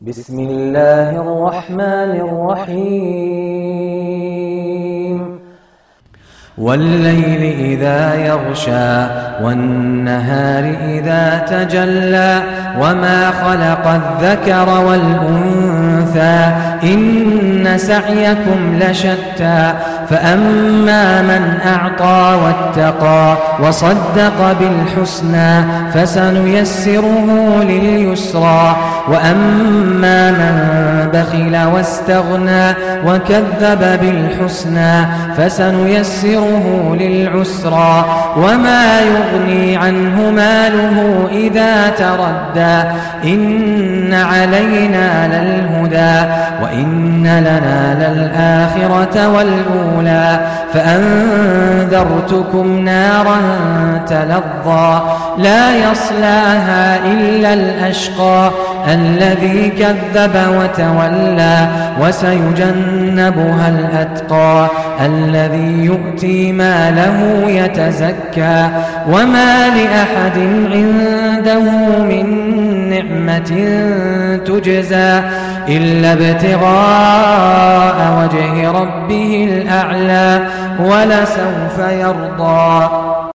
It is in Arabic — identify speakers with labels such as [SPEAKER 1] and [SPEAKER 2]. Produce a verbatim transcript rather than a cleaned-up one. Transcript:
[SPEAKER 1] بسم الله الرحمن الرحيم والليل إذا يغشى والنهار إذا تجلى وما خلق الذكر والأنثى إن سعيكم لشتى فأما من أعطى واتقى وصدق بالحسنى فسنيسره لليسرى وأما من بخل واستغنى وكذب بالحسنى فسنيسره للعسرى وما يغني عنه ماله إذا تردى إن علينا للهدى وإن لنا للآخرة والأولى فأنذرتكم نارا تلظى لا يصلاها إلا الأشقى الذي كذب وتولى وسيجنبها الأتقى الذي يؤتي ماله يتزكى وما لأحد عنده من نعمة تجزى إلا ابتغاء وجه ربه الأعلى ولسوف يرضى.